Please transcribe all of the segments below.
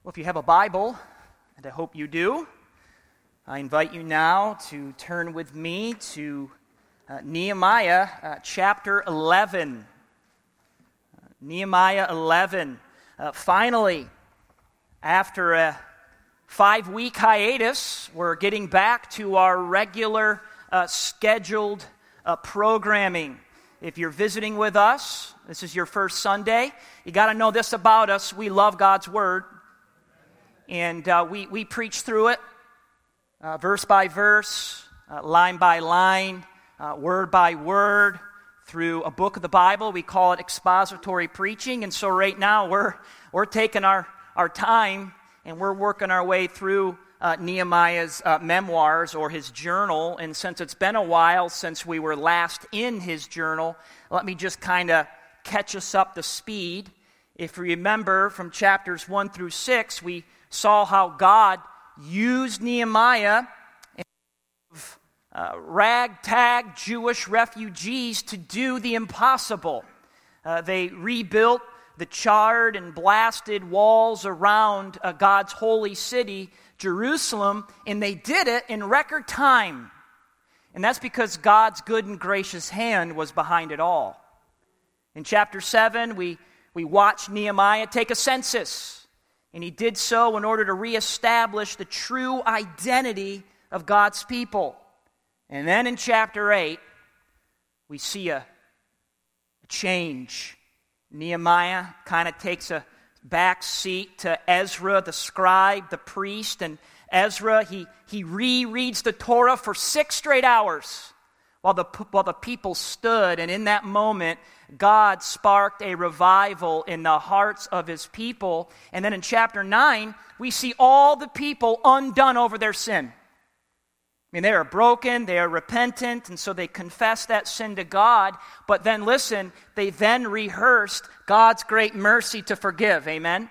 Well, if you have a Bible, and I hope you do, I invite you now to turn with me to Nehemiah chapter 11. Nehemiah 11. Finally, after a 5-week hiatus, we're getting back to our regular scheduled programming. If you're visiting with us, this is your first Sunday, you got to know this about us. We love God's Word. And we preach through it, verse by verse, line by line, word by word, through a book of the Bible. We call it expository preaching. And so right now we're taking our time and we're working our way through Nehemiah's memoirs or his journal. And since it's been a while since we were last in his journal, let me just kind of catch us up to speed. If you remember from chapters 1 through 6, we saw how God used Nehemiah and ragtag Jewish refugees to do the impossible. They rebuilt the charred and blasted walls around God's holy city, Jerusalem, and they did it in record time. And that's because God's good and gracious hand was behind it all. In chapter 7, we watched Nehemiah take a census. And he did so in order to reestablish the true identity of God's people. And then in chapter 8, we see a change. Nehemiah kind of takes a back seat to Ezra, the scribe, the priest. And Ezra, he rereads the Torah for 6 straight hours while the people stood. And in that moment, God sparked a revival in the hearts of his people. And then in chapter 9, we see all the people undone over their sin. I mean, they are broken, they are repentant, and so they confess that sin to God. But then listen, they then rehearsed God's great mercy to forgive. Amen?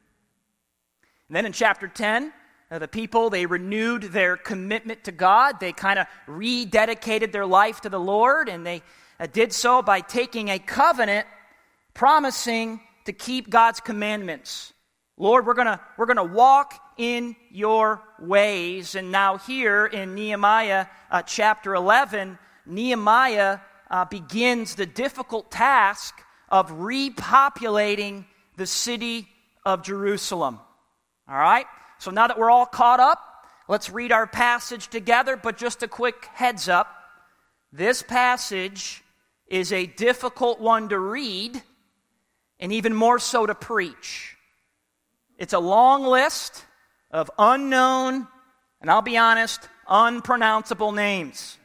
And then in chapter 10, the people, they renewed their commitment to God. They kind of rededicated their life to the Lord, and they did so by taking a covenant, promising to keep God's commandments. Lord, we're gonna walk in your ways. And now here in Nehemiah chapter 11, Nehemiah begins the difficult task of repopulating the city of Jerusalem. All right? So now that we're all caught up, let's read our passage together. But just a quick heads up, this passage is a difficult one to read, and even more so to preach. It's a long list of unknown, and I'll be honest, unpronounceable names.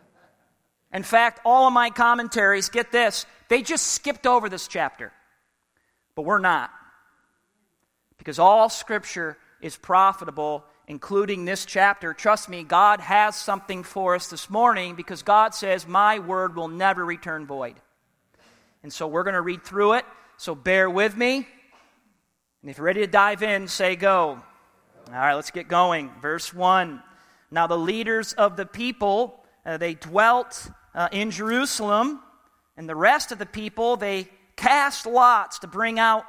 In fact, all of my commentaries, get this, they just skipped over this chapter. But we're not. Because all Scripture is profitable, including this chapter. Trust me, God has something for us this morning because God says, my word will never return void. And so we're going to read through it, so bear with me. And if you're ready to dive in, say go. All right, let's get going. Verse 1. Now the leaders of the people, they dwelt in Jerusalem, and the rest of the people, they cast lots to bring out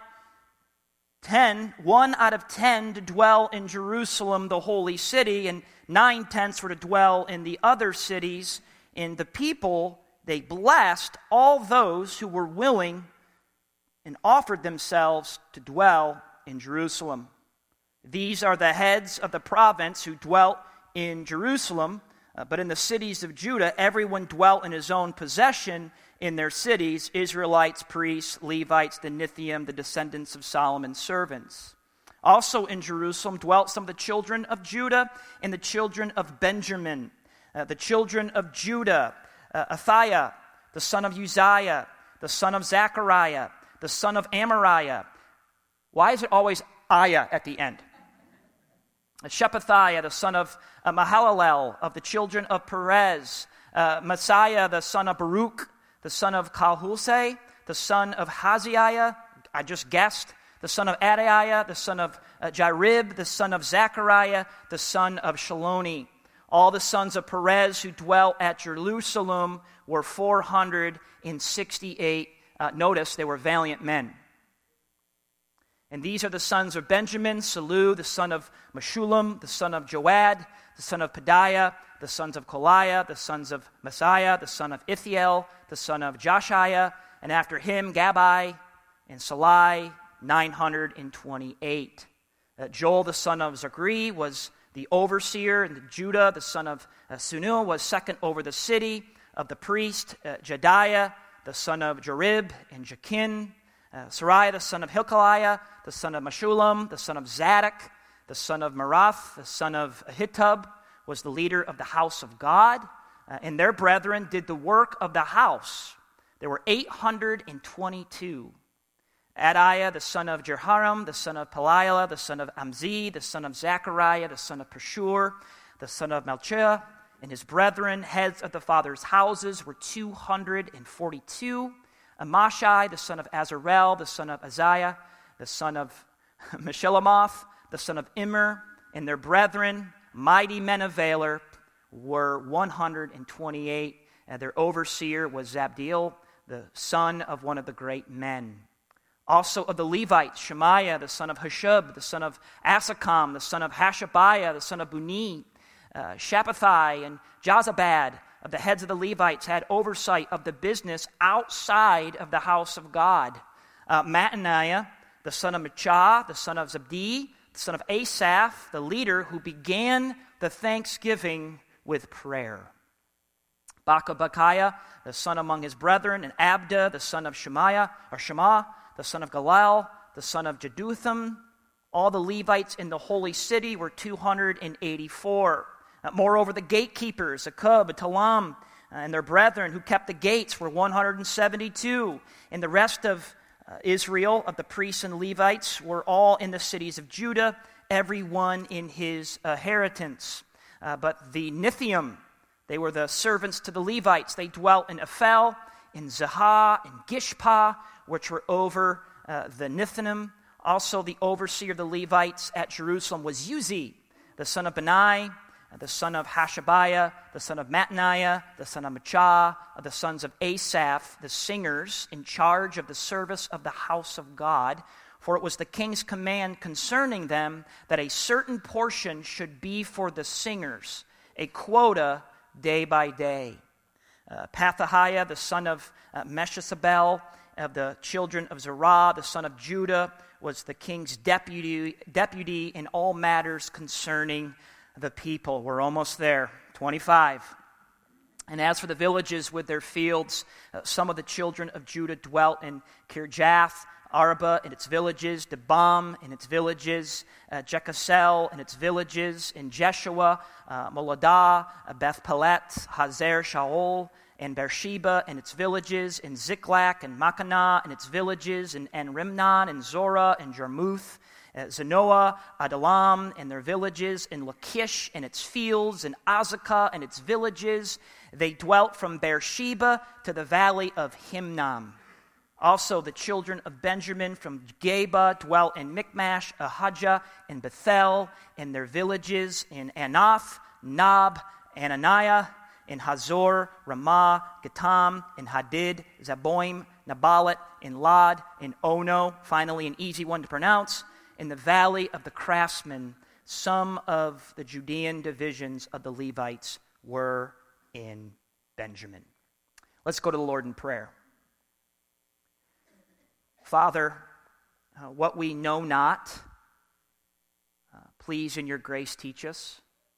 1 out of 10 to dwell in Jerusalem, the holy city, and 9/10 were to dwell in the other cities. And the people, they blessed all those who were willing and offered themselves to dwell in Jerusalem. These are the heads of the province who dwelt in Jerusalem, but in the cities of Judah, everyone dwelt in his own possession in their cities, Israelites, priests, Levites, the Nithium, the descendants of Solomon's servants. Also in Jerusalem dwelt some of the children of Judah and the children of Benjamin. The children of Judah, Athaiah, the son of Uzziah, the son of Zechariah, the son of Amariah. Why is it always Ayah at the end? Shephatiah, the son of Mahalalel, of the children of Perez. Messiah, the son of Baruch, the son of Kalhusai, the son of Haziah, I just guessed, the son of Adaiah, the son of Jarib, the son of Zechariah, the son of Shaloni. All the sons of Perez who dwell at Jerusalem were 468. Notice they were valiant men. And these are the sons of Benjamin: Salu, the son of Meshullam, the son of Joad, the son of Pedaiah, the sons of Koliah, the sons of Messiah, the son of Ithiel, the son of Joshiah, and after him Gabai and Salai, 928. Joel, the son of Zachri, was the overseer, and Judah, the son of Sunil, was second over the city of the priest. Jediah, the son of Jerib, and Jakin. Sariah, the son of Hilkiah, the son of Meshullam, the son of Zadok, the son of Merath, the son of Ahitub, was the leader of the house of God, and their brethren did the work of the house. There were 822. Adiah, the son of Jehoram, the son of Peliah, the son of Amzi, the son of Zechariah, the son of Pashur, the son of Melchiah, and his brethren, heads of the fathers' houses, were 242. Amashai, the son of Azarel, the son of Azariah, the son of Meshillemoth, the son of Immer, and their brethren, mighty men of valor, were 128. And their overseer was Zabdiel, the son of one of the great men. Also of the Levites, Shemaiah, the son of Hashub, the son of Asakam, the son of Hashabiah, the son of Buni, Shabbethai, and Jozabad, of the heads of the Levites, had oversight of the business outside of the house of God. Mattaniah, the son of Michah, the son of Zabdi, the son of Asaph, the leader who began the thanksgiving with prayer. Bakabkiah, the son among his brethren, and Abda, the son of Shema, the son of Galal, the son of Jeduthun. All the Levites in the holy city were 284. Moreover, the gatekeepers, Akub, Talam, and their brethren who kept the gates were 172. And the rest of Israel, of the priests and Levites, were all in the cities of Judah, every one in his inheritance. But the Nithium, they were the servants to the Levites. They dwelt in Ephel, in Zahah, in Gishpah, which were over the Nithinim. Also the overseer of the Levites at Jerusalem was Uzi, the son of Bani, the son of Hashabiah, the son of Mattaniah, the son of Michah, the sons of Asaph, the singers, in charge of the service of the house of God. For it was the king's command concerning them that a certain portion should be for the singers, a quota day by day. Pethahiah, the son of Meshisabel, of the children of Zerah, the son of Judah, was the king's deputy in all matters concerning the people. We're almost there. 25. And as for the villages with their fields, some of the children of Judah dwelt in Kirjath, Arba and its villages, Debam and its villages, Jekasel and its villages, in Jeshua, Moladah, Beth Pelet, Hazer Shaol, and Beersheba and its villages, in Ziklag and Makanah and its villages, and Rimnon and Zorah and Jarmuth, Zanoah, Adalam and their villages, in Lachish and its fields, and Azekah and its villages. They dwelt from Beersheba to the valley of Himnom. Also the children of Benjamin from Geba dwelt in Michmash, Ahijah, and Bethel, and their villages, in Anath, Nob, Ananiah, in Hazor, Ramah, Gatam, in Hadid, Zaboim, Nabalat, in Lod, in Ono, finally an easy one to pronounce, in the valley of the craftsmen. Some of the Judean divisions of the Levites were in Benjamin. Let's go to the Lord in prayer. Father, what we know not, please in your grace teach us.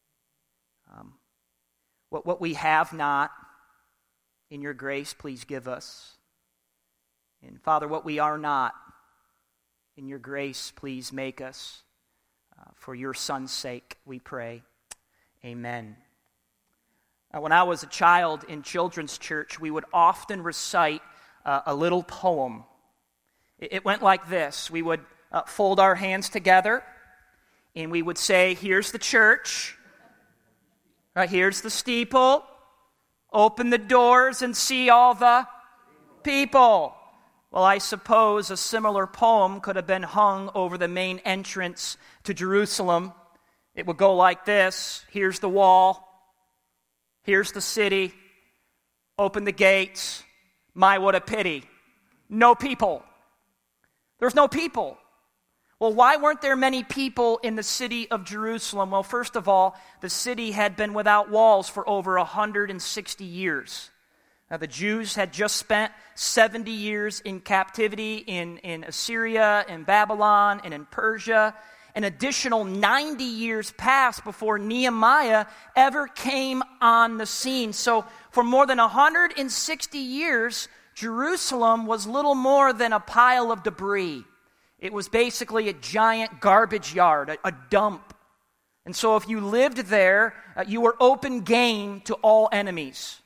What we have not, in your grace, please give us. And Father, what we are not, in your grace, please make us. For your Son's sake, we pray. Amen. When I was a child in children's church, we would often recite a little poem. It went like this. We would fold our hands together, and we would say, here's the church. Right, here's the steeple. Open the doors and see all the people. Well, I suppose a similar poem could have been hung over the main entrance to Jerusalem. It would go like this. Here's the wall. Here's the city. Open the gates. My, what a pity. No people. There's no people. Well, why weren't there many people in the city of Jerusalem? Well, first of all, the city had been without walls for over 160 years. Now, the Jews had just spent 70 years in captivity in Assyria, in Babylon, and in Persia. An additional 90 years passed before Nehemiah ever came on the scene. So for more than 160 years, Jerusalem was little more than a pile of debris. It was basically a giant garbage yard, a dump. And so if you lived there, you were open game to all enemies.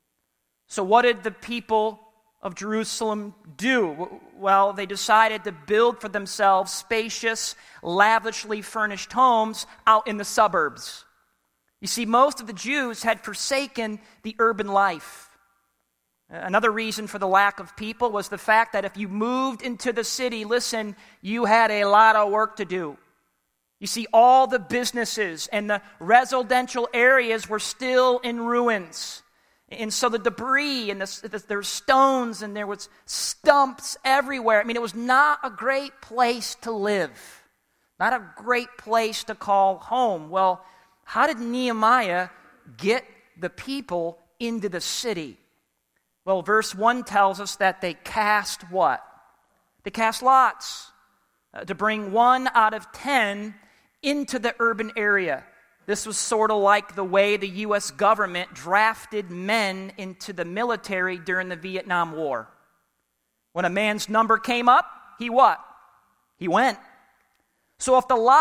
So what did the people of Jerusalem do? Well, they decided to build for themselves spacious, lavishly furnished homes out in the suburbs. You see, most of the Jews had forsaken the urban life. Another reason for the lack of people was the fact that if you moved into the city, listen, you had a lot of work to do. You see, all the businesses and the residential areas were still in ruins. And so the debris and there were stones and there was stumps everywhere. I mean, it was not a great place to live. Not a great place to call home. Well, how did Nehemiah get the people into the city? Well, verse 1 tells us that they cast what? They cast lots to bring 1 out of 10 into the urban area. This was sort of like the way the U.S. government drafted men into the military during the Vietnam War. When a man's number came up, he what? He went. So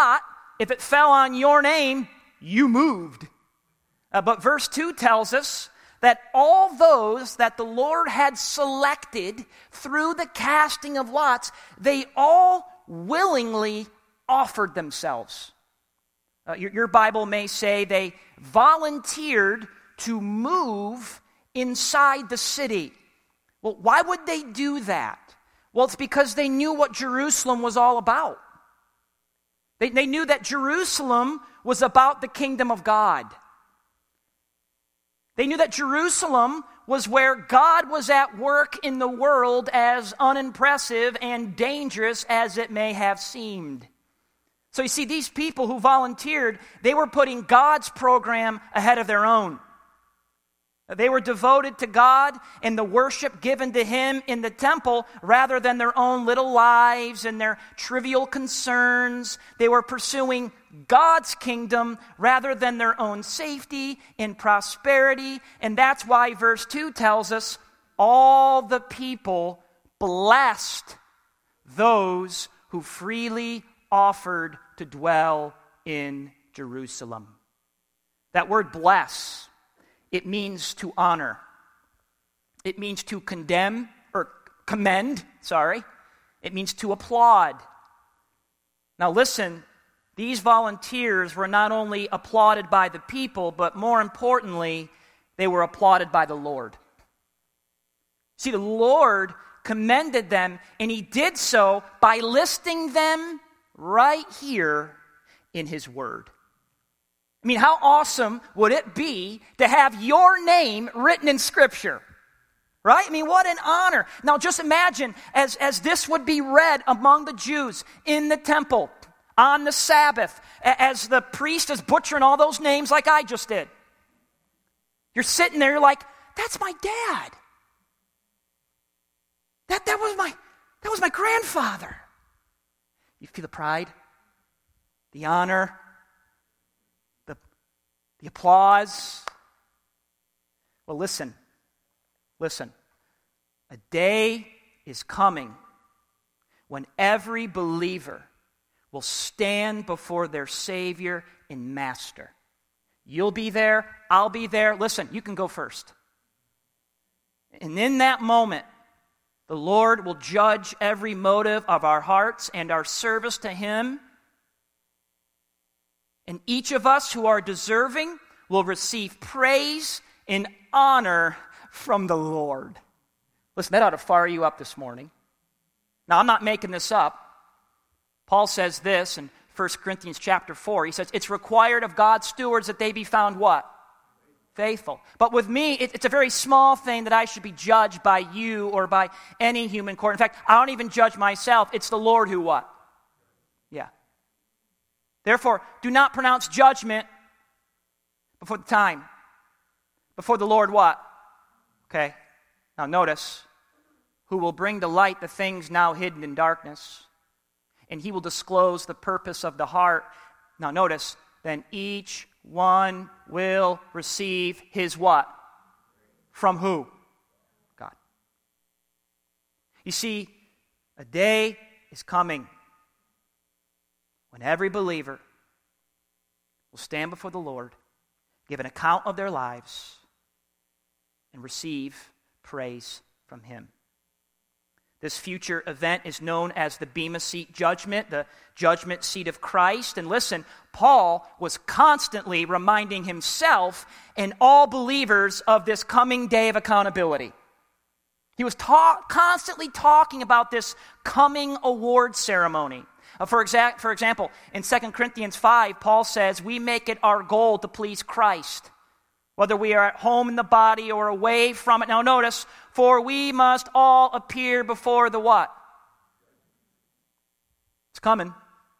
if it fell on your name, you moved. But verse 2 tells us that all those that the Lord had selected through the casting of lots, they all willingly offered themselves. Your Bible may say they volunteered to move inside the city. Well, why would they do that? Well, it's because they knew what Jerusalem was all about. They knew that Jerusalem was about the kingdom of God. They knew that Jerusalem was where God was at work in the world, as unimpressive and dangerous as it may have seemed. So you see, these people who volunteered, they were putting God's program ahead of their own. They were devoted to God and the worship given to Him in the temple rather than their own little lives and their trivial concerns. They were pursuing God's kingdom rather than their own safety and prosperity. And that's why verse 2 tells us, all the people blessed those who freely offered to dwell in Jerusalem. That word bless, it means to honor. It means to commend. It means to applaud. Now listen, these volunteers were not only applauded by the people, but more importantly, they were applauded by the Lord. See, the Lord commended them, and He did so by listing them right here in His Word. I mean, how awesome would it be to have your name written in Scripture? Right? I mean, what an honor. Now just imagine as this would be read among the Jews in the temple on the Sabbath, as the priest is butchering all those names like I just did. You're sitting there, you're like, that's my dad. That was my grandfather. You feel the pride, the honor, the applause. Well, listen. A day is coming when every believer will stand before their Savior and Master. You'll be there, I'll be there. Listen, you can go first. And in that moment, the Lord will judge every motive of our hearts and our service to Him. And each of us who are deserving will receive praise and honor from the Lord. Listen, that ought to fire you up this morning. Now, I'm not making this up. Paul says this in 1 Corinthians chapter 4. He says, it's required of God's stewards that they be found what? Faithful. But with me, it's a very small thing that I should be judged by you or by any human court. In fact, I don't even judge myself. It's the Lord who what? Therefore, do not pronounce judgment before the time. Before the Lord what? Okay, now notice, who will bring to light the things now hidden in darkness, and he will disclose the purpose of the heart. Now notice, then each one will receive his what? From who? God. You see, a day is coming when every believer will stand before the Lord, give an account of their lives, and receive praise from him. This future event is known as the Bema Seat judgment, the judgment seat of Christ. And listen, Paul was constantly reminding himself and all believers of this coming day of accountability. He was constantly talking about this coming award ceremony. For example, in 2 Corinthians 5, Paul says, we make it our goal to please Christ, whether we are at home in the body or away from it. Now notice, for we must all appear before the what? It's coming.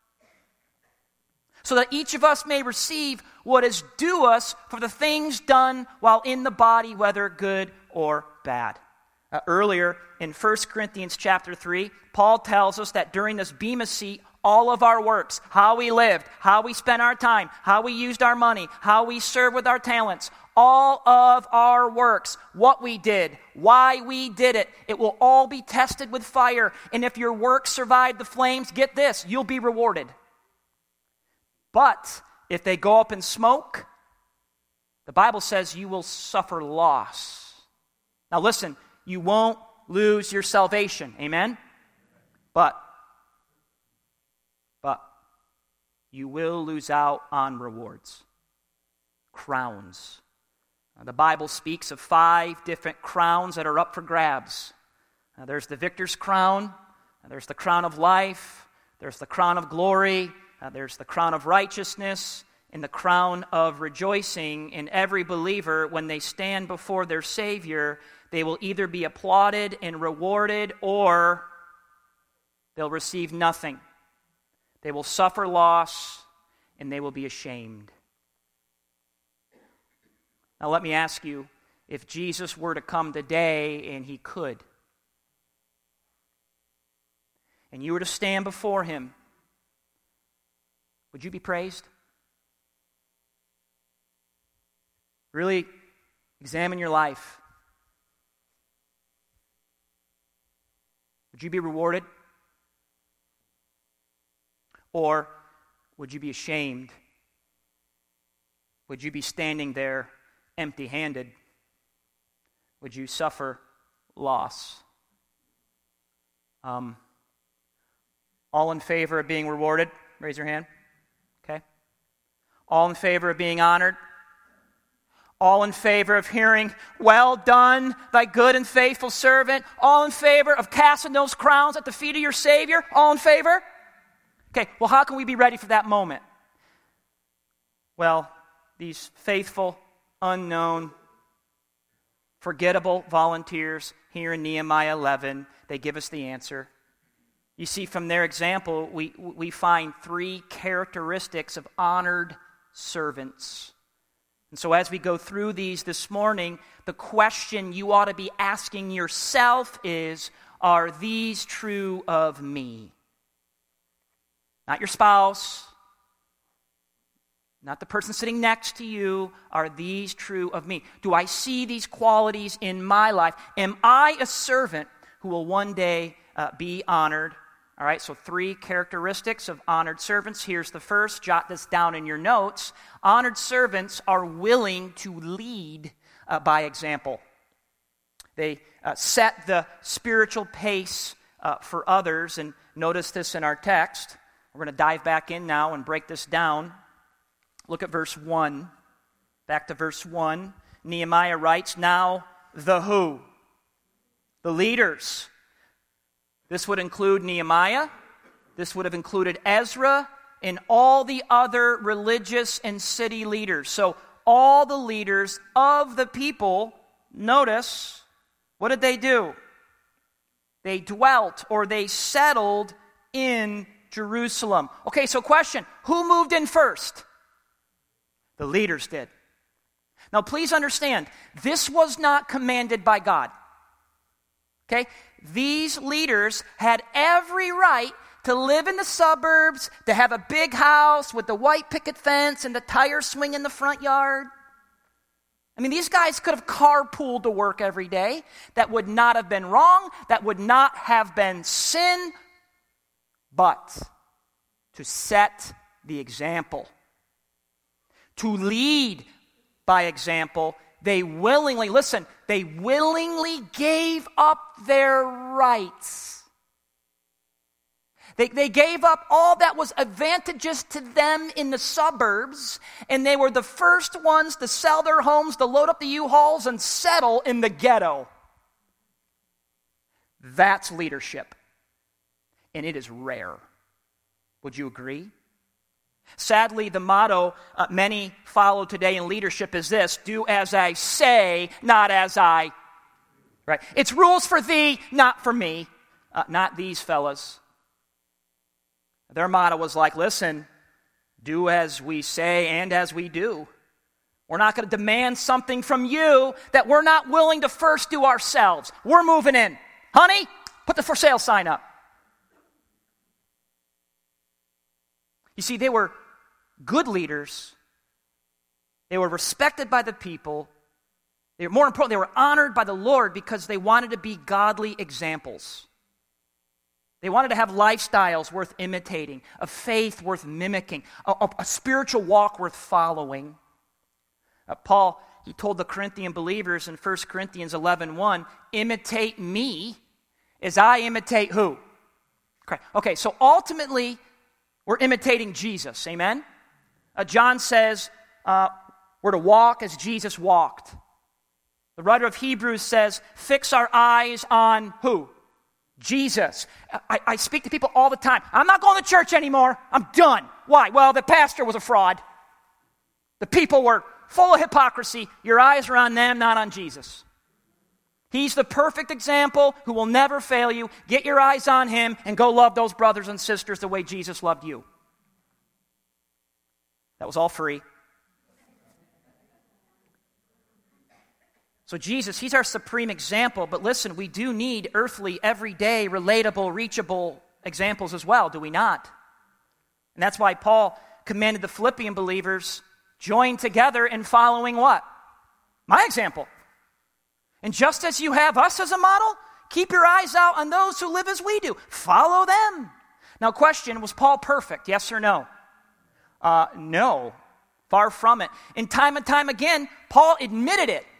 So that each of us may receive what is due us for the things done while in the body, whether good or bad. Earlier in 1 Corinthians chapter 3, Paul tells us that during this Bema Seat, all of our works, how we lived, how we spent our time, how we used our money, how we served with our talents, all of our works, what we did, why we did it, it will all be tested with fire. And if your works survive the flames, get this, you'll be rewarded. But if they go up in smoke, the Bible says you will suffer loss. Now listen, you won't lose your salvation. Amen? But you will lose out on rewards, crowns. The Bible speaks of 5 different crowns that are up for grabs. There's the victor's crown, there's the crown of life, there's the crown of glory, there's the crown of righteousness, and the crown of rejoicing. In every believer, when they stand before their Savior, they will either be applauded and rewarded, or they'll receive nothing. They will suffer loss, and they will be ashamed. Now let me ask you, if Jesus were to come today, and he could, and you were to stand before him, would you be praised? Really examine your life. Would you be rewarded? Or would you be ashamed? Would you be standing there empty-handed? Would you suffer loss? All in favor of being rewarded? Raise your hand. Okay. All in favor of being honored? All in favor of hearing, well done, thy good and faithful servant? All in favor of casting those crowns at the feet of your Savior? All in favor? Okay, well, how can we be ready for that moment? Well, these faithful, unknown, forgettable volunteers here in Nehemiah 11, they give us the answer. You see, from their example, we find 3 characteristics of honored servants. And so as we go through these this morning, the question you ought to be asking yourself is, are these true of me? Not your spouse, not the person sitting next to you. Are these true of me? Do I see these qualities in my life? Am I a servant who will one day be honored? All right, so 3 characteristics of honored servants. Here's the first. Jot this down in your notes. Honored servants are willing to lead by example. They set the spiritual pace for others. And notice this in our text. We're going to dive back in now and break this down. Look at verse 1. Back to verse 1. Nehemiah writes, now the who? The leaders. This would include Nehemiah. This would have included Ezra and all the other religious and city leaders. So all the leaders of the people, notice, what did they do? They dwelt or they settled in Jerusalem. Okay, so question, who moved in first? The leaders did. Now please understand, this was not commanded by God. Okay? These leaders had every right to live in the suburbs, to have a big house with the white picket fence and the tire swing in the front yard. I mean, these guys could have carpooled to work every day. That would not have been wrong. That would not have been sin. But to set the example, to lead by example, they willingly gave up their rights. They gave up all that was advantageous to them in the suburbs, and they were the first ones to sell their homes, to load up the U-Hauls, and settle in the ghetto. That's leadership, and it is rare. Would you agree? Sadly, the motto many follow today in leadership is this: do as I say, not as I. Right? It's rules for thee, not for me. Not these fellas. Their motto was like, listen, do as we say and as we do. We're not going to demand something from you that we're not willing to first do ourselves. We're moving in. Honey, put the for sale sign up. You see, they were good leaders. They were respected by the people. More importantly, they were honored by the Lord because they wanted to be godly examples. They wanted to have lifestyles worth imitating, a faith worth mimicking, a spiritual walk worth following. Paul, he told the Corinthian believers in 1 Corinthians 11:1, imitate me as I imitate who? Okay, so ultimately, we're imitating Jesus, amen? John says we're to walk as Jesus walked. The writer of Hebrews says, fix our eyes on who? Jesus. I speak to people all the time. I'm not going to church anymore. I'm done. Why? Well, the pastor was a fraud. The people were full of hypocrisy. Your eyes are on them, not on Jesus. He's the perfect example who will never fail you. Get your eyes on him and go love those brothers and sisters the way Jesus loved you. That was all free. So Jesus, he's our supreme example, but listen, we do need earthly, everyday, relatable, reachable examples as well, do we not? And that's why Paul commanded the Philippian believers, join together in following what? My example. And just as you have us as a model, keep your eyes out on those who live as we do. Follow them. Now question, was Paul perfect, yes or no? No, far from it. And time again, Paul admitted it.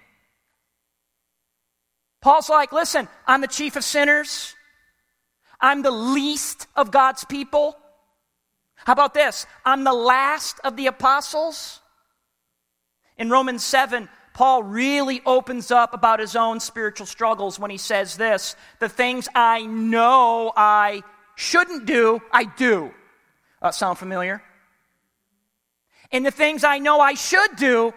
Paul's like, listen, I'm the chief of sinners. I'm the least of God's people. How about this? I'm the last of the apostles. In Romans 7, Paul really opens up about his own spiritual struggles when he says this: the things I know I shouldn't do, I do. Sound familiar? And the things I know I should do,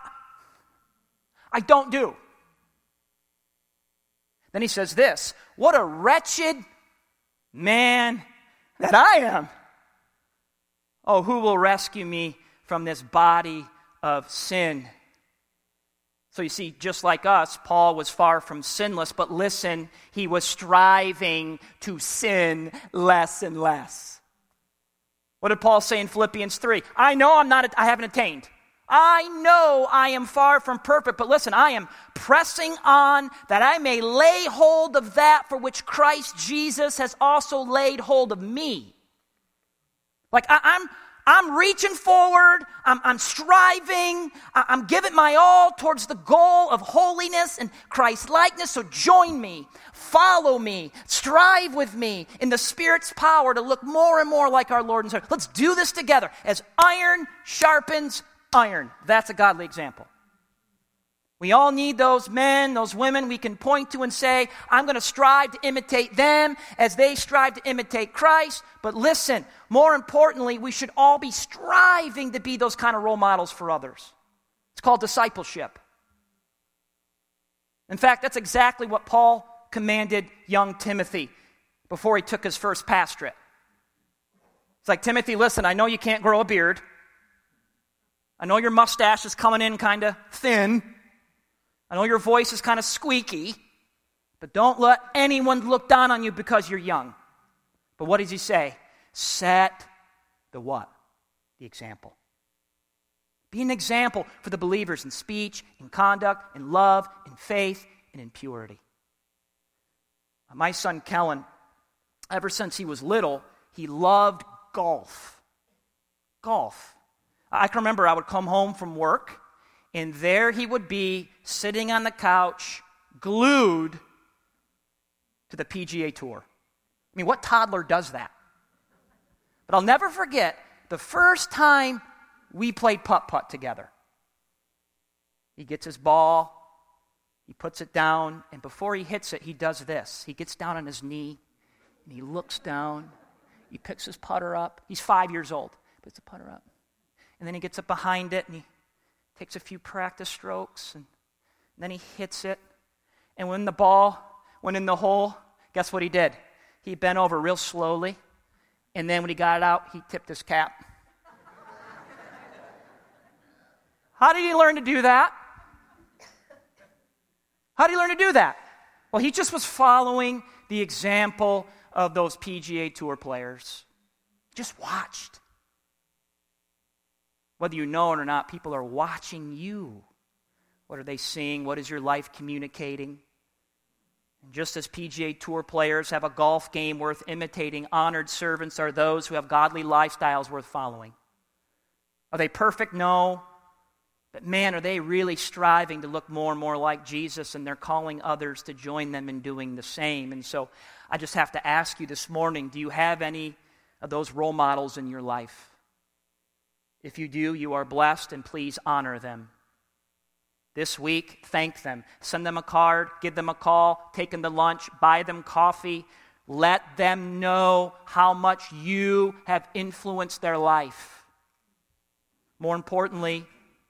I don't do. Then he says this: what a wretched man that I am. Oh, who will rescue me from this body of sin? So you see, just like us, Paul was far from sinless, but listen, he was striving to sin less and less. What did Paul say in Philippians 3? I know I haven't attained. I know I am far from perfect, but listen, I am pressing on that I may lay hold of that for which Christ Jesus has also laid hold of me. Like I'm reaching forward, I'm striving, I'm giving my all towards the goal of holiness and Christ-likeness, so join me, follow me, strive with me in the Spirit's power to look more and more like our Lord and Savior. Let's do this together as iron sharpens iron. That's a godly example. We all need those men, those women we can point to and say, I'm going to strive to imitate them as they strive to imitate Christ. But listen, more importantly, we should all be striving to be those kind of role models for others. It's called discipleship. In fact, that's exactly what Paul commanded young Timothy before he took his first pastorate. It's like, Timothy, listen, I know you can't grow a beard. I know your mustache is coming in kind of thin. I know your voice is kind of squeaky. But don't let anyone look down on you because you're young. But what does he say? Set the what? The example. Be an example for the believers in speech, in conduct, in love, in faith, and in purity. My son Kellen, ever since he was little, he loved golf. Golf. I can remember I would come home from work, and there he would be sitting on the couch, glued to the PGA Tour. I mean, what toddler does that? But I'll never forget the first time we played putt-putt together. He gets his ball, he puts it down, and before he hits it, he does this. He gets down on his knee, and he looks down, he picks his putter up. He's 5 years old, puts the putter up. And then he gets up behind it, and he takes a few practice strokes, and then he hits it. And when the ball went in the hole, guess what he did? He bent over real slowly, and then when he got it out, he tipped his cap. How did he learn to do that? How did he learn to do that? Well, he just was following the example of those PGA Tour players. Just watched. Whether you know it or not, people are watching you. What are they seeing? What is your life communicating? And just as PGA Tour players have a golf game worth imitating, honored servants are those who have godly lifestyles worth following. Are they perfect? No. But man, are they really striving to look more and more like Jesus, and they're calling others to join them in doing the same. And so I just have to ask you this morning, do you have any of those role models in your life? If you do, you are blessed, and please honor them. This week, thank them. Send them a card, give them a call, take them to lunch, buy them coffee. Let them know how much you have influenced their life. More importantly,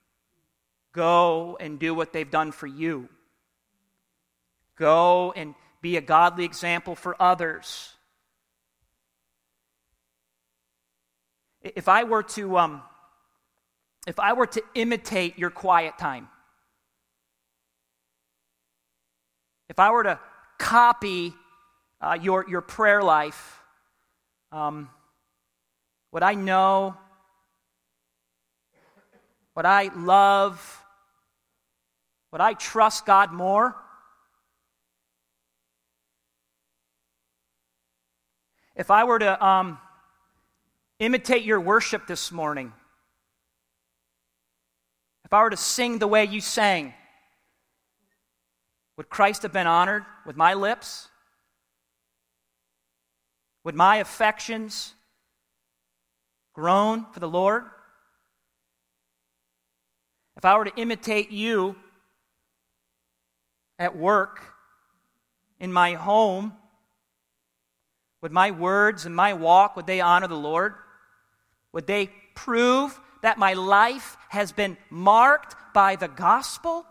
go and do what they've done for you. Go and be a godly example for others. If I were to imitate your quiet time, if I were to copy your prayer life, would I know, would I love, would I trust God more? If I were to imitate your worship this morning, if I were to sing the way you sang, would Christ have been honored with my lips? Would my affections groan for the Lord? If I were to imitate you at work, in my home, would my words and my walk, would they honor the Lord? Would they prove that my life has been marked by the gospel?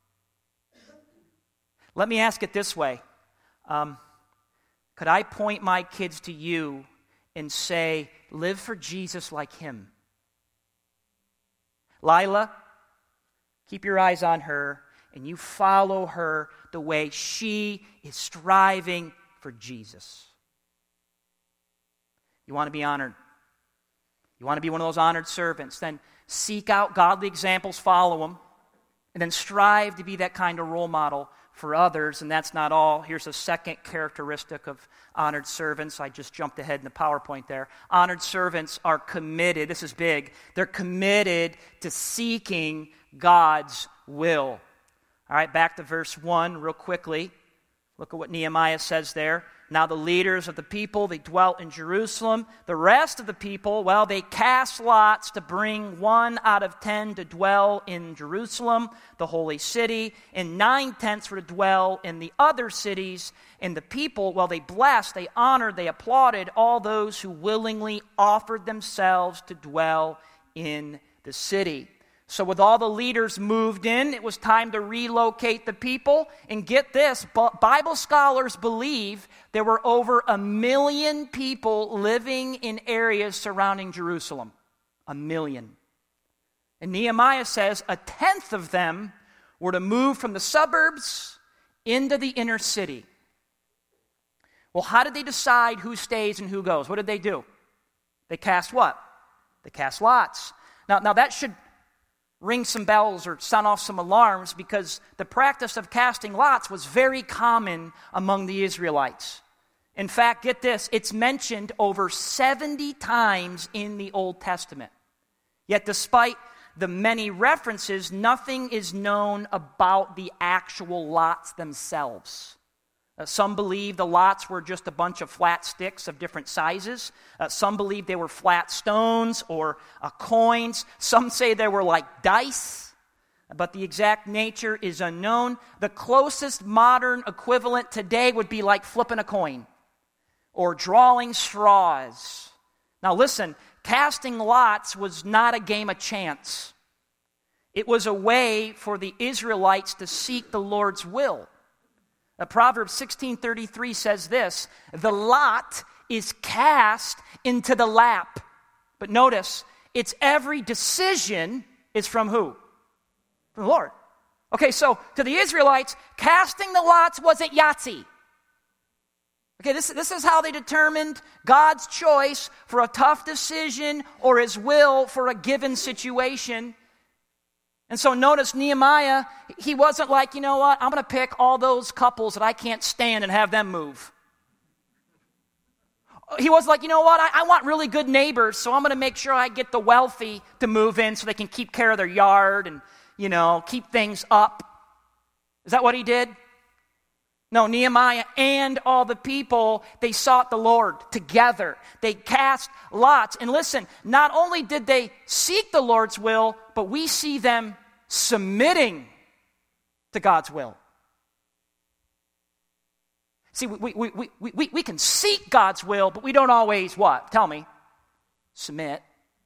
Let me ask it this way. Could I point my kids to you and say, live for Jesus like him? Lila, keep your eyes on her, and you follow her the way she is striving for Jesus. You want to be honored? You want to be one of those honored servants? Then seek out godly examples, follow them, and then strive to be that kind of role model for others. And that's not all. Here's a second characteristic of honored servants. I just jumped ahead in the PowerPoint there. Honored servants are committed. This is big. They're committed to seeking God's will. All right, back to verse 1 real quickly. Look at what Nehemiah says there. Now the leaders of the people, they dwelt in Jerusalem. The rest of the people, well, they cast lots to bring 1 out of 10 to dwell in Jerusalem, the holy city, and 9/10 were to dwell in the other cities. And the people, well, they blessed, they honored, they applauded all those who willingly offered themselves to dwell in the city. So with all the leaders moved in, it was time to relocate the people. And get this, Bible scholars believe there were over 1 million people living in areas surrounding Jerusalem. 1 million. And Nehemiah says 1/10 of them were to move from the suburbs into the inner city. Well, how did they decide who stays and who goes? What did they do? They cast what? They cast lots. Now that should ring some bells or sound off some alarms, because the practice of casting lots was very common among the Israelites. In fact, get this, it's mentioned over 70 times in the Old Testament. Yet despite the many references, nothing is known about the actual lots themselves. Some believe the lots were just a bunch of flat sticks of different sizes. Some believe they were flat stones or coins. Some say they were like dice, but the exact nature is unknown. The closest modern equivalent today would be like flipping a coin or drawing straws. Now listen, casting lots was not a game of chance. It was a way for the Israelites to seek the Lord's will. Proverbs 16:33 says this, the lot is cast into the lap. But notice, its every decision is from who? From the Lord. Okay, so to the Israelites, casting the lots wasn't Yahtzee. Okay, this is how they determined God's choice for a tough decision or his will for a given situation. And so notice Nehemiah, he wasn't like, you know what, I'm going to pick all those couples that I can't stand and have them move. He was like, you know what, I want really good neighbors, so I'm going to make sure I get the wealthy to move in so they can keep care of their yard and, you know, keep things up. Is that what he did? No, Nehemiah and all the people, they sought the Lord together. They cast lots. And listen, not only did they seek the Lord's will, but we see them submitting to God's will. See, we can seek God's will, but we don't always what? Tell me. Submit.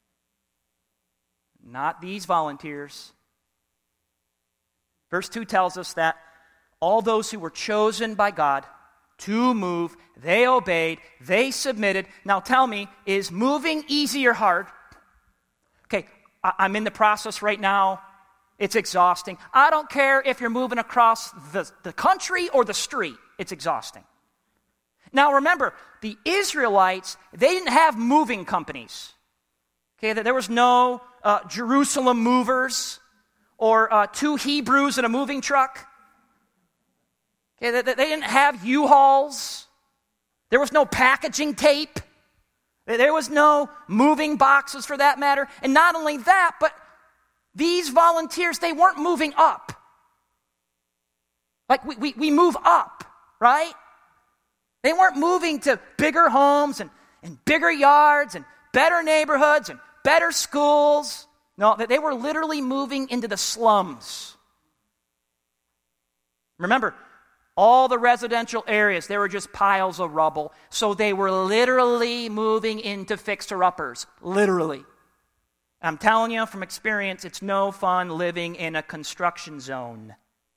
Not these volunteers. Verse 2 tells us that all those who were chosen by God to move, they obeyed, they submitted. Now tell me, is moving easy or hard? Okay, I'm in the process right now. It's exhausting. I don't care if you're moving across the country or the street. It's exhausting. Now remember, the Israelites, they didn't have moving companies. Okay, there was no Jerusalem movers or 2 Hebrews in a moving truck. Okay, they didn't have U-Hauls. There was no packaging tape. There was no moving boxes for that matter. And not only that, but these volunteers, they weren't moving up. Like we move up, right? They weren't moving to bigger homes and bigger yards and better neighborhoods and better schools. No, they were literally moving into the slums. Remember, all the residential areas, they were just piles of rubble. So they were literally moving into fixer-uppers. Literally. I'm telling you from experience, it's no fun living in a construction zone.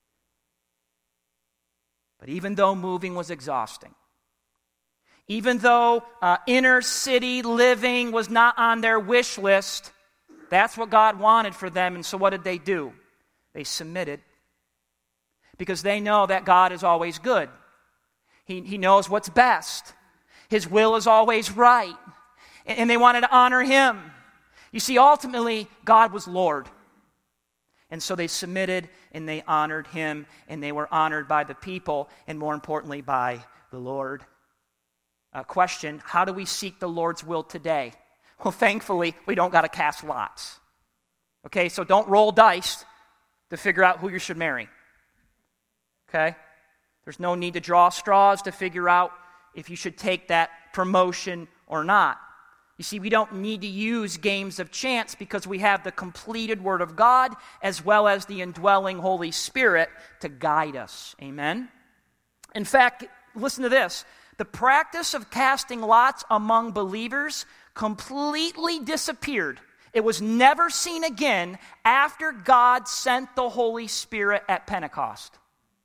But even though moving was exhausting, even though inner city living was not on their wish list, that's what God wanted for them. And so what did they do? They submitted. Because they know that God is always good. He knows what's best. His will is always right. And they wanted to honor him. You see, ultimately, God was Lord. And so they submitted and they honored him, and they were honored by the people, and more importantly, by the Lord. Question, how do we seek the Lord's will today? Well, thankfully, we don't got to cast lots. Okay, so don't roll dice to figure out who you should marry. Okay? There's no need to draw straws to figure out if you should take that promotion or not. You see, we don't need to use games of chance because we have the completed Word of God as well as the indwelling Holy Spirit to guide us. Amen? In fact, listen to this. The practice of casting lots among believers completely disappeared It was never seen again after God sent the Holy Spirit at Pentecost.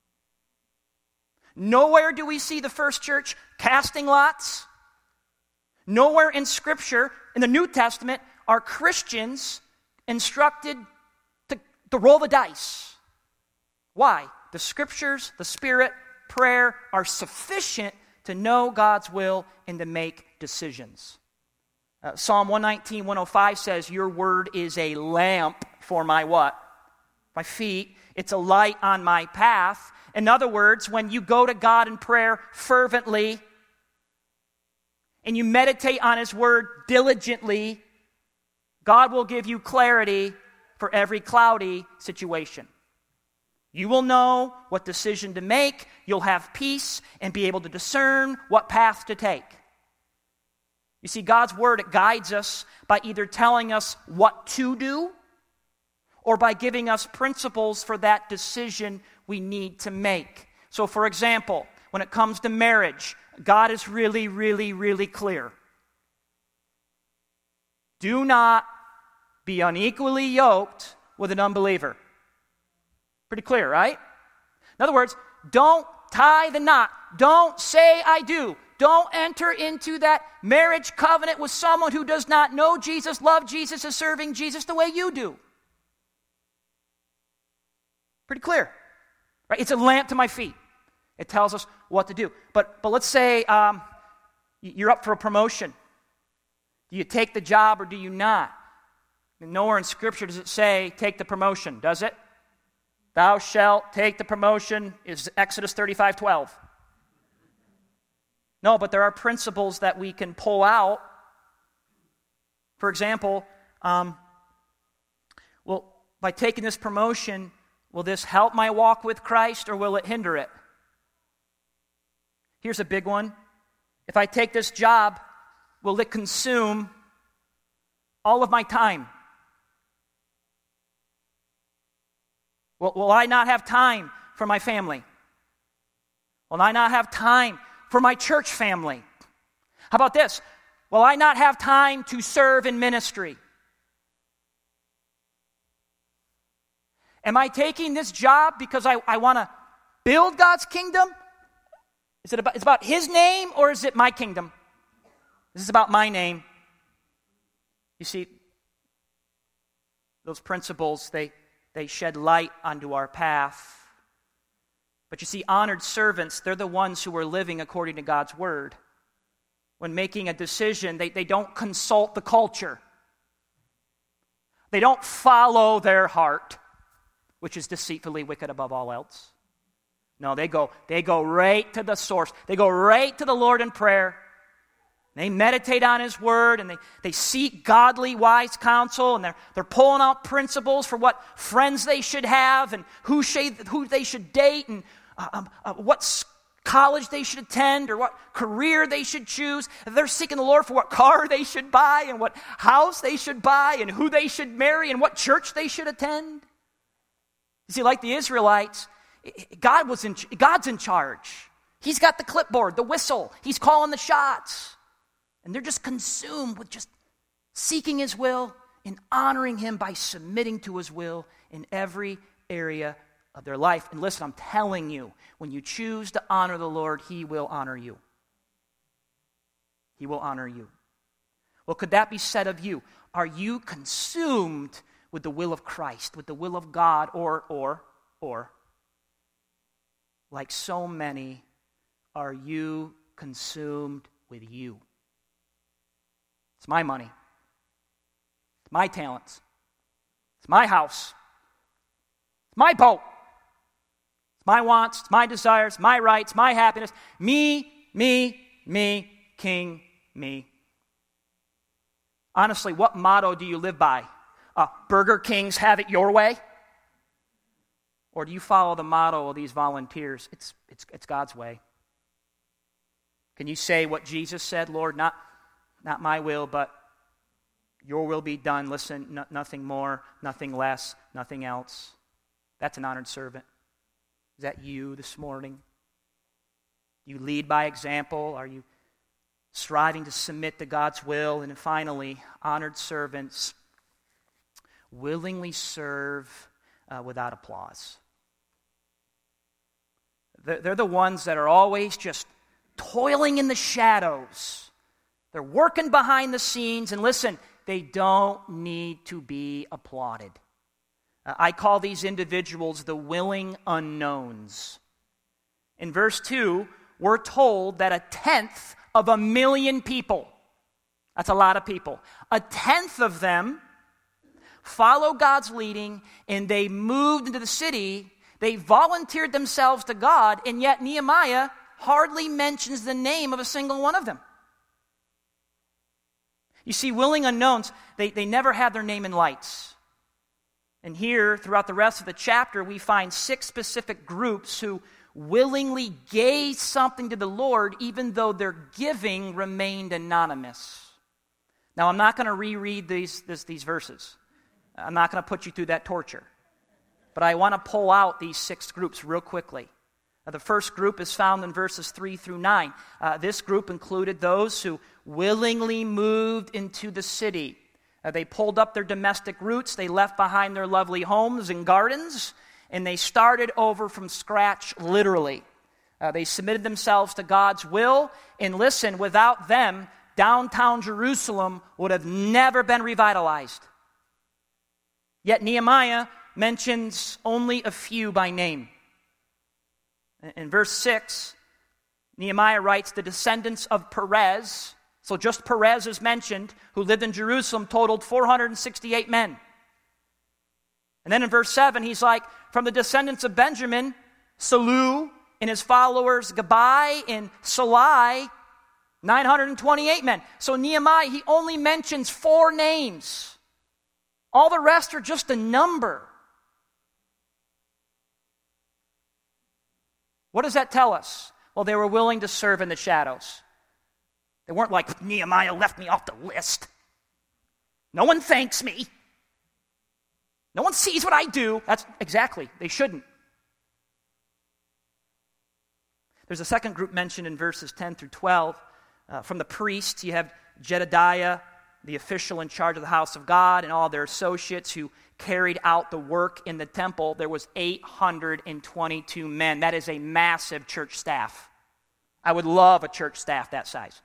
Nowhere do we see the first church casting lots. Nowhere in Scripture, in the New Testament, are Christians instructed to roll the dice. Why? The Scriptures, the Spirit, prayer are sufficient to know God's will and to make decisions. Psalm 119, 105 says, your word is a lamp for my what? My feet. It's a light on my path. In other words, when you go to God in prayer fervently and you meditate on His word diligently, God will give you clarity for every cloudy situation. You will know what decision to make, you'll have peace, and be able to discern what path to take. You see, God's word, it guides us by either telling us what to do or by giving us principles for that decision we need to make. So, for example, when it comes to marriage, God is really, really, really clear. Do not be unequally yoked with an unbeliever. Pretty clear, right? In other words, don't tie the knot. Don't say I do. Don't enter into that marriage covenant with someone who does not know Jesus, love Jesus, is serving Jesus the way you do. Pretty clear, right? It's a lamp to my feet. It tells us what to do. But let's say you're up for a promotion. Do you take the job or do you not? Nowhere in Scripture does it say take the promotion, does it? Thou shalt take the promotion is Exodus 35:12. No, but there are principles that we can pull out. For example, by taking this promotion, will this help my walk with Christ or will it hinder it? Here's a big one. If I take this job, will it consume all of my time? Will I not have time for my family? Will I not have time for my church family? How about this? Will I not have time to serve in ministry? Am I taking this job because I want to build God's kingdom? It's about His name or is it my kingdom? This is about my name. You see, those principles, they shed light onto our path. But you see, honored servants, they're the ones who are living according to God's word. When making a decision, they don't consult the culture. They don't follow their heart, which is deceitfully wicked above all else. No, they go right to the source. They go right to the Lord in prayer. They meditate on His word, and they seek godly, wise counsel, and they're pulling out principles for what friends they should have, and who they should date, and what college they should attend, or what career they should choose. They're seeking the Lord for what car they should buy, and what house they should buy, and who they should marry, and what church they should attend. You see, like the Israelites, God's in charge. He's got the clipboard, the whistle. He's calling the shots. And they're just consumed with just seeking His will and honoring Him by submitting to His will in every area of their life. And listen, I'm telling you, when you choose to honor the Lord, He will honor you. He will honor you. Well, could that be said of you? Are you consumed with the will of Christ, with the will of God, or, like so many, are you consumed with you? It's my money. It's my talents. It's my house. It's my boat. It's my wants. It's my desires. My rights. My happiness. Me, king, me. Honestly, what motto do you live by? Burger King's have it your way? Or do you follow the motto of these volunteers? It's God's way. Can you say what Jesus said? Lord, not my will, but your will be done. Listen, nothing more, nothing less, nothing else. That's an honored servant. Is that you this morning? Do you lead by example? Are you striving to submit to God's will? And finally, honored servants, willingly serve without applause. They're the ones that are always just toiling in the shadows. They're working behind the scenes, and listen, they don't need to be applauded. I call these individuals the willing unknowns. In verse 2, we're told that 1/10 of 1,000,000 people, that's a lot of people, 1/10 of them follow God's leading, and they moved into the city. They volunteered themselves to God, and yet Nehemiah hardly mentions the name of a single one of them. You see, willing unknowns, they never had their name in lights. And here, throughout the rest of the chapter, we find 6 specific groups who willingly gave something to the Lord, even though their giving remained anonymous. Now, I'm not going to reread these verses. I'm not going to put you through that torture. But I want to pull out these 6 groups real quickly. The first group is found in verses 3 through 9. This group included those who willingly moved into the city. They pulled up their domestic roots. They left behind their lovely homes and gardens, and they started over from scratch, literally. They submitted themselves to God's will, and listen, without them, downtown Jerusalem would have never been revitalized. Yet Nehemiah mentions only a few by name. In verse 6, Nehemiah writes, the descendants of Perez, so just Perez is mentioned, who lived in Jerusalem, totaled 468 men. And then in verse 7, he's like, from the descendants of Benjamin, Salu and his followers, Gabai and Salai, 928 men. So Nehemiah, he only mentions 4 names. All the rest are just a number. What does that tell us? Well, they were willing to serve in the shadows. They weren't like, Nehemiah left me off the list. No one thanks me. No one sees what I do. That's exactly, they shouldn't. There's a second group mentioned in verses 10 through 12. From the priests, you have Jedediah, the official in charge of the house of God, and all their associates who carried out the work in the temple. There was 822 men. That is a massive church staff. I would love a church staff that size.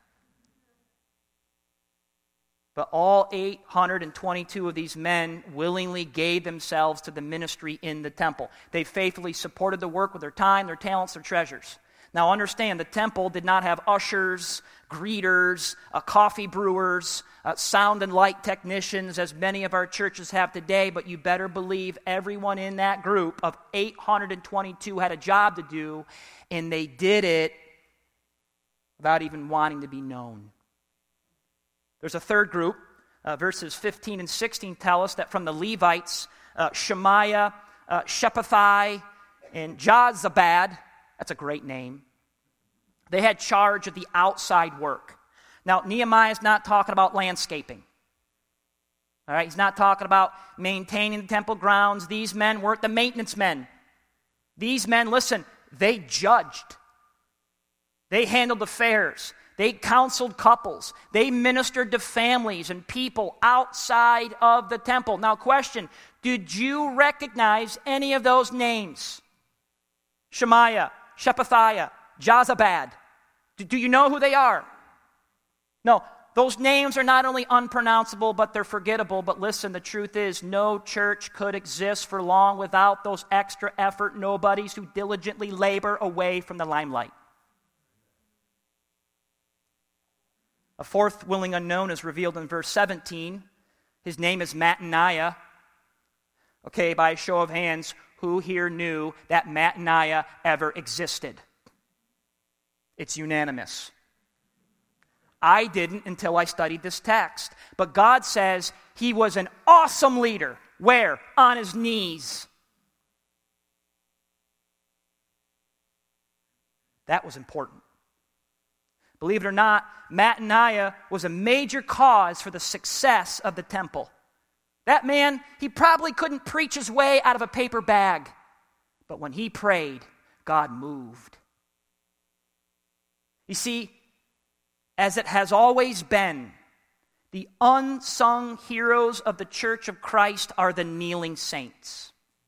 But all 822 of these men willingly gave themselves to the ministry in the temple. They faithfully supported the work with their time, their talents, their treasures. Now understand, the temple did not have ushers, greeters, coffee brewers, sound and light technicians, as many of our churches have today, but you better believe everyone in that group of 822 had a job to do, and they did it without even wanting to be known. There's a third group. Verses 15 and 16 tell us that from the Levites, Shemaiah, Shephathai, and Jozabad, that's a great name, they had charge of the outside work. Now, Nehemiah is not talking about landscaping. All right, he's not talking about maintaining the temple grounds. These men weren't the maintenance men. These men, listen, they judged. They handled affairs. They counseled couples. They ministered to families and people outside of the temple. Now, question, did you recognize any of those names? Shemaiah, Shephathiah, Jozabad. Do you know who they are? No, those names are not only unpronounceable, but they're forgettable. But listen, the truth is, no church could exist for long without those extra effort nobodies who diligently labor away from the limelight. A fourth willing unknown is revealed in verse 17. His name is Mattaniah. Okay, by a show of hands, who here knew that Mattaniah ever existed? It's unanimous. I didn't until I studied this text. But God says he was an awesome leader. Where? On his knees. That was important. Believe it or not, Mattaniah was a major cause for the success of the temple. That man, he probably couldn't preach his way out of a paper bag. But when he prayed, God moved. You see, as it has always been, The unsung heroes of the Church of Christ are the kneeling saints.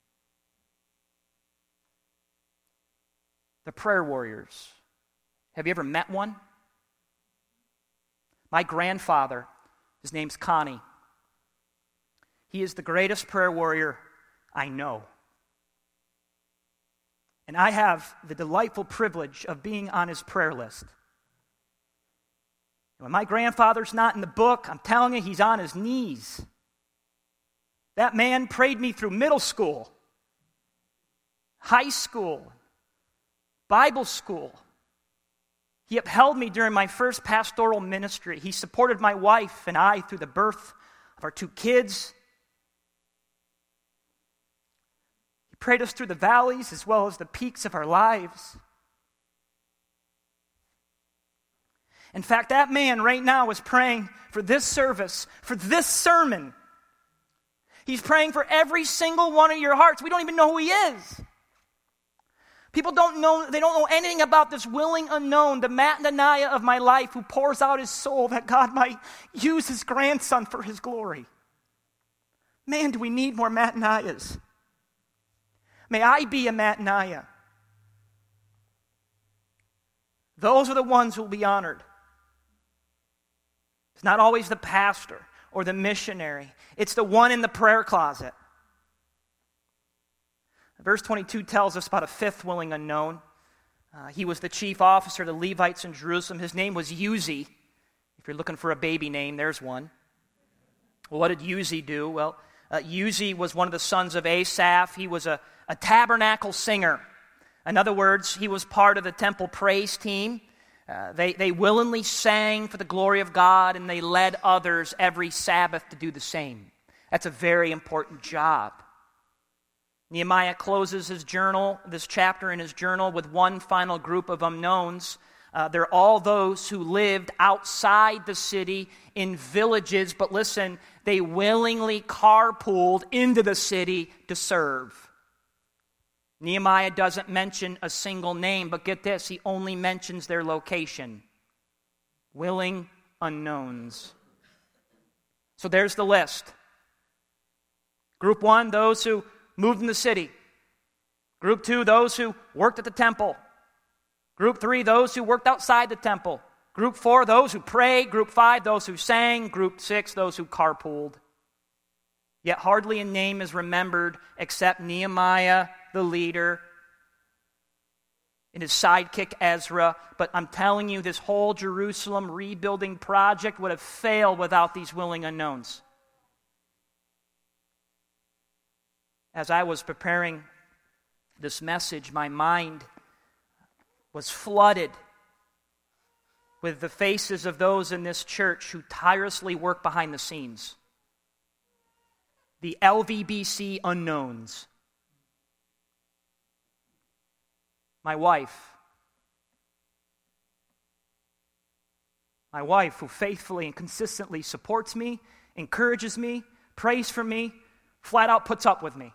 The prayer warriors. Have you ever met one? My grandfather, his name's Connie. He is the greatest prayer warrior I know. And I have the delightful privilege of being on his prayer list. When my grandfather's not in the book, I'm telling you, he's on his knees. That man prayed me through middle school, high school, Bible school. He upheld me during my first pastoral ministry. He supported my wife and I through the birth of our 2 kids. He prayed us through the valleys as well as the peaks of our lives. In fact, that man right now is praying for this service, for this sermon. He's praying for every single one of your hearts. We don't even know who he is. People don't know anything about this willing unknown, the Mattaniah of my life who pours out his soul that God might use his grandson for his glory. Man, do we need more Mattaniahs. May I be a Mattaniah. Those are the ones who will be honored. It's not always the pastor or the missionary. It's the one in the prayer closet. Verse 22 tells us about a 5th willing unknown. He was the chief officer of the Levites in Jerusalem. His name was Uzi. If you're looking for a baby name, there's one. Well, what did Uzi do? Well, Uzi was one of the sons of Asaph. He was a tabernacle singer. In other words, he was part of the temple praise team. They willingly sang for the glory of God, and they led others every Sabbath to do the same. That's a very important job. Nehemiah closes this chapter in his journal, with one final group of unknowns. They're all those who lived outside the city in villages, but listen, they willingly carpooled into the city to serve. Nehemiah doesn't mention a single name, but get this, he only mentions their location. Willing unknowns. So there's the list. Group 1, those who moved in the city. Group 2, those who worked at the temple. Group 3, those who worked outside the temple. Group 4, those who prayed. Group 5, those who sang. Group 6, those who carpooled. Yet hardly a name is remembered except Nehemiah, the leader, and his sidekick Ezra. But I'm telling you, this whole Jerusalem rebuilding project would have failed without these willing unknowns. As I was preparing this message, my mind was flooded with the faces of those in this church who tirelessly work behind the scenes. The LVBC unknowns. My wife who faithfully and consistently supports me, encourages me, prays for me, flat out puts up with me.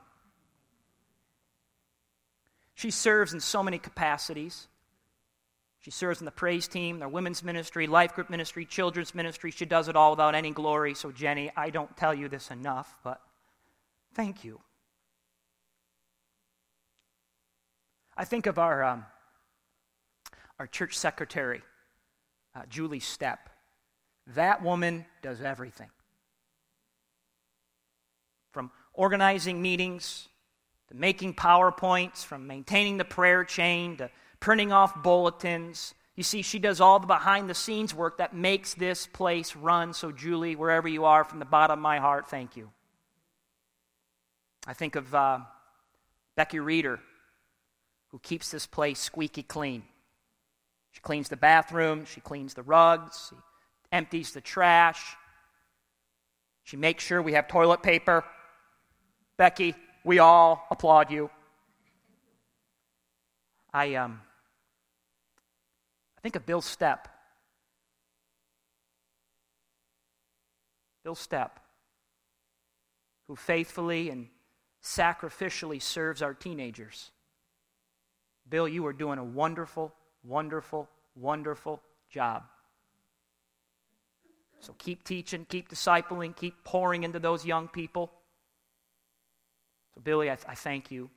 She serves in so many capacities. She serves in the praise team, their women's ministry, life group ministry, children's ministry. She does it all without any glory. So Jenny, I don't tell you this enough, but thank you. I think of our church secretary, Julie Stepp. That woman does everything. From organizing meetings, to making PowerPoints, from maintaining the prayer chain, to printing off bulletins. You see, she does all the behind-the-scenes work that makes this place run. So Julie, wherever you are, from the bottom of my heart, thank you. I think of Becky Reeder, who keeps this place squeaky clean. She cleans the bathroom, she cleans the rugs, she empties the trash. She makes sure we have toilet paper. Becky, we all applaud you. I think of Bill Stepp. Bill Stepp, who faithfully and sacrificially serves our teenagers. Bill, you are doing a wonderful, wonderful, wonderful job. So keep teaching, keep discipling, keep pouring into those young people. So Billy, I thank you.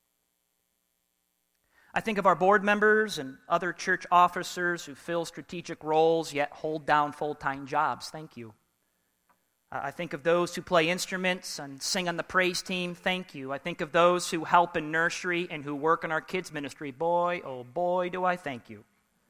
I think of our board members and other church officers who fill strategic roles yet hold down full-time jobs. Thank you. I think of those who play instruments and sing on the praise team. Thank you. I think of those who help in nursery and who work in our kids' ministry. Boy, oh boy, do I thank you.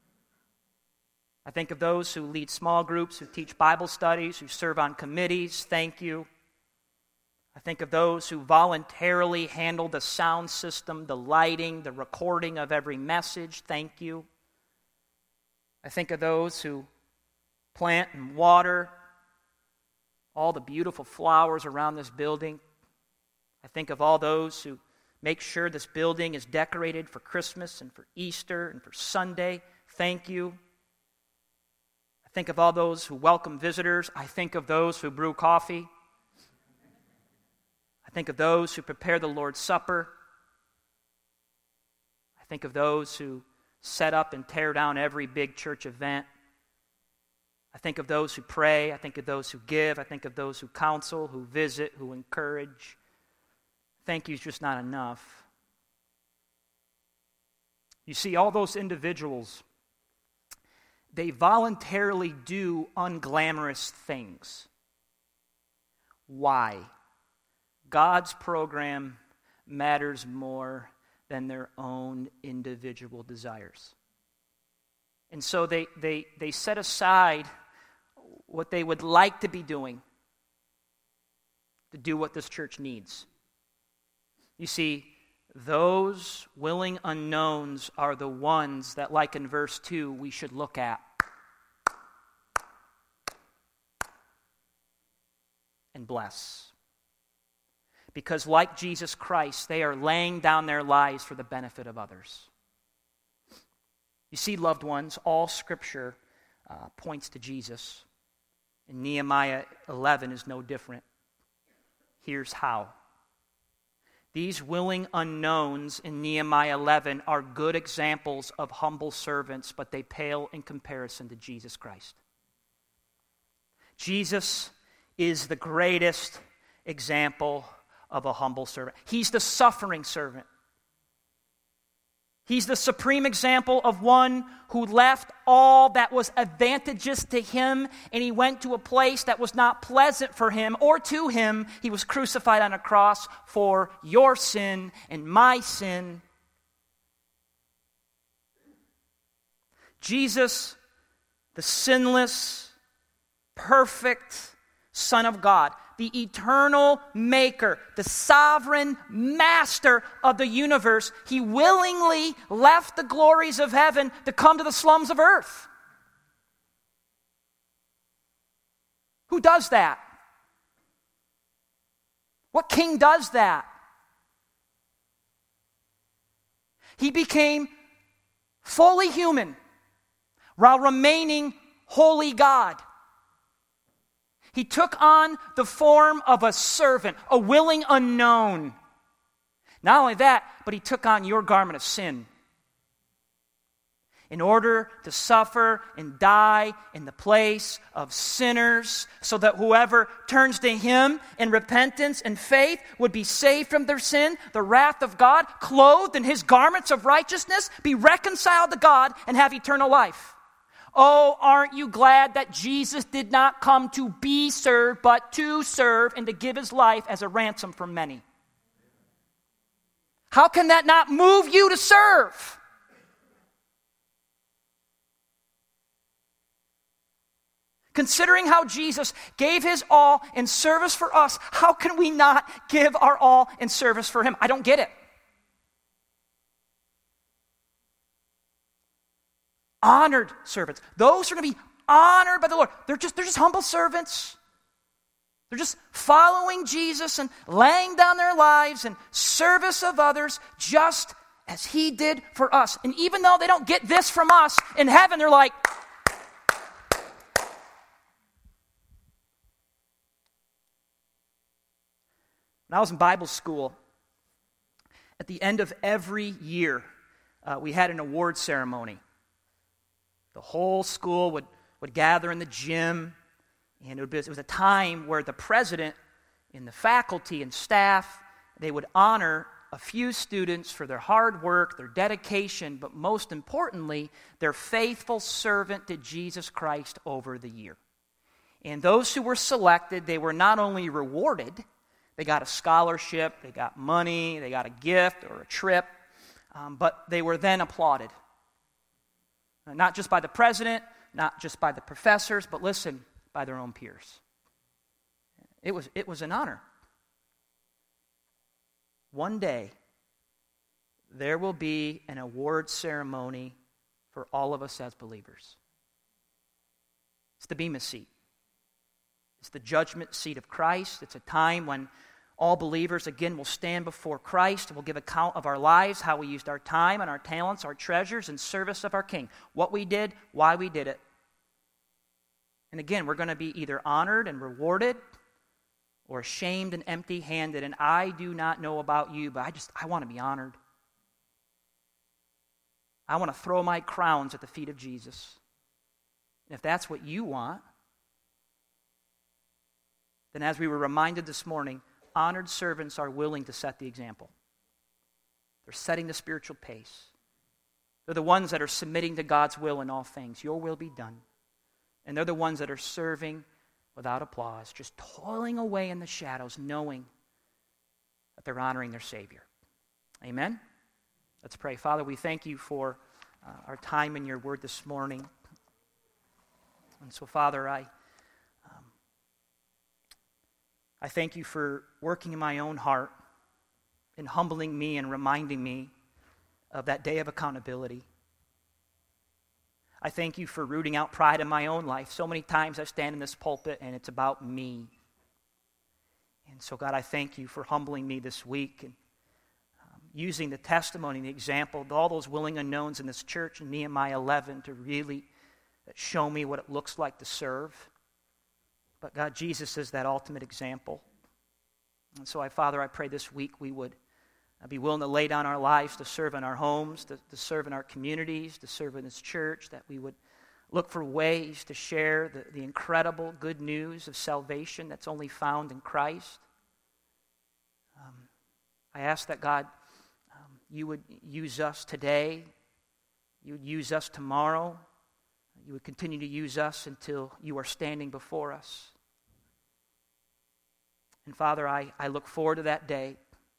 I think of those who lead small groups, who teach Bible studies, who serve on committees. Thank you. I think of those who voluntarily handle the sound system, the lighting, the recording of every message. Thank you. I think of those who plant and water all the beautiful flowers around this building. I think of all those who make sure this building is decorated for Christmas and for Easter and for Sunday. Thank you. I think of all those who welcome visitors. I think of those who brew coffee. I think of those who prepare the Lord's Supper. I think of those who set up and tear down every big church event. I think of those who pray. I think of those who give. I think of those who counsel, who visit, who encourage. Thank you is just not enough. You see, all those individuals, they voluntarily do unglamorous things. Why? God's program matters more than their own individual desires. And so they set aside what they would like to be doing to do what this church needs. You see, those willing unknowns are the ones that, like in verse 2, we should look at and bless. Because like Jesus Christ, they are laying down their lives for the benefit of others. You see, loved ones, all Scripture points to Jesus. And Nehemiah 11 is no different. Here's how. These willing unknowns in Nehemiah 11 are good examples of humble servants, but they pale in comparison to Jesus Christ. Jesus is the greatest example of a humble servant. He's the suffering servant. He's the supreme example of one who left all that was advantageous to him, and he went to a place that was not pleasant for him or to him. He was crucified on a cross for your sin and my sin. Jesus, the sinless, perfect Son of God, the eternal maker, the sovereign master of the universe, he willingly left the glories of heaven to come to the slums of earth. Who does that? What king does that? He became fully human while remaining holy God. He took on the form of a servant, a willing unknown. Not only that, but he took on your garment of sin in order to suffer and die in the place of sinners, so that whoever turns to him in repentance and faith would be saved from their sin, the wrath of God, clothed in his garments of righteousness, be reconciled to God, and have eternal life. Oh, aren't you glad that Jesus did not come to be served, but to serve and to give his life as a ransom for many? How can that not move you to serve? Considering how Jesus gave his all in service for us, how can we not give our all in service for him? I don't get it. Honored servants. Those who are going to be honored by the Lord. They're just humble servants. They're just following Jesus and laying down their lives in service of others, just as he did for us. And even though they don't get this from us, in heaven they're like, when I was in Bible school, at the end of every year, we had an award ceremony. The whole school would gather in the gym. And it was a time where the president and the faculty and staff, they would honor a few students for their hard work, their dedication, but most importantly, their faithful servant to Jesus Christ over the year. And those who were selected, they were not only rewarded, they got a scholarship, they got money, they got a gift or a trip, but they were then applauded. Not just by the president, not just by the professors, but listen, by their own peers. It was an honor. One day, there will be an award ceremony for all of us as believers. It's the Bema seat. It's the judgment seat of Christ. It's a time when all believers, again, will stand before Christ and will give account of our lives, how we used our time and our talents, our treasures in service of our King. What we did, why we did it. And again, we're going to be either honored and rewarded or ashamed and empty-handed. And I do not know about you, but I want to be honored. I want to throw my crowns at the feet of Jesus. And if that's what you want, then as we were reminded this morning, honored servants are willing to set the example. They're setting the spiritual pace. They're the ones that are submitting to God's will in all things. Your will be done. And they're the ones that are serving without applause, just toiling away in the shadows, knowing that they're honoring their Savior. Amen? Let's pray. Father, we thank you for our time in your word this morning. And so, Father, I thank you for working in my own heart and humbling me and reminding me of that day of accountability. I thank you for rooting out pride in my own life. So many times I stand in this pulpit and it's about me. And so, God, I thank you for humbling me this week and using the testimony and the example of all those willing unknowns in this church in Nehemiah 11 to really show me what it looks like to serve. But God, Jesus is that ultimate example. And so, Father, I pray this week we would be willing to lay down our lives to serve in our homes, to serve in our communities, to serve in this church, that we would look for ways to share the incredible good news of salvation that's only found in Christ. I ask that, God, you would use us today, you would use us tomorrow, you would continue to use us until you are standing before us. And Father, I look forward to that day.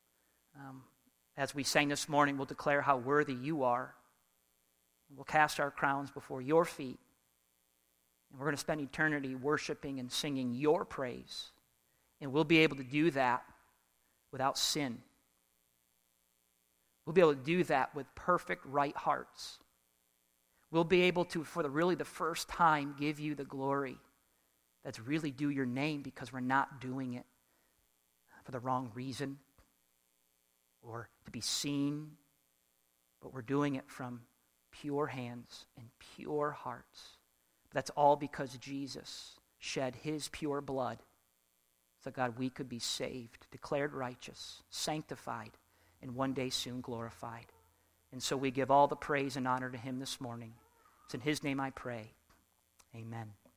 As we sang this morning, we'll declare how worthy you are. We'll cast our crowns before your feet. And we're going to spend eternity worshiping and singing your praise. And we'll be able to do that without sin. We'll be able to do that with perfect right hearts. We'll be able to, for the first time, give you the glory that's really due your name, because we're not doing it for the wrong reason or to be seen, but we're doing it from pure hands and pure hearts. But that's all because Jesus shed his pure blood so, God, we could be saved, declared righteous, sanctified, and one day soon glorified. And so we give all the praise and honor to him this morning. It's in his name I pray. Amen.